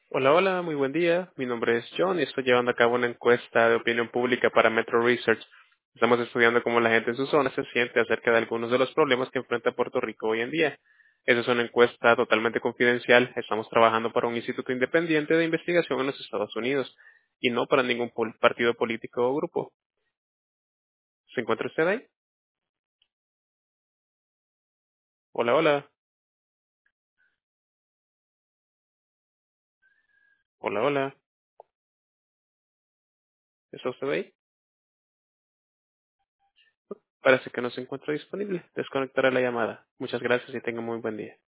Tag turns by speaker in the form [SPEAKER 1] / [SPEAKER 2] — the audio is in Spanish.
[SPEAKER 1] Hola, hola, muy buen día. Mi nombre es John y estoy llevando a cabo una encuesta de opinión pública para Metro Research. Estamos estudiando cómo la gente en su zona se siente acerca de algunos de los problemas que enfrenta Puerto Rico hoy en día. Esa es una encuesta totalmente confidencial. Estamos trabajando para un instituto independiente de investigación en los Estados Unidos y no para ningún partido político o grupo. ¿Se encuentra usted ahí? Hola, hola. Hola, hola. ¿Está usted ahí? Parece que no se encuentra disponible. Desconectaré la llamada. Muchas gracias y tenga muy buen día.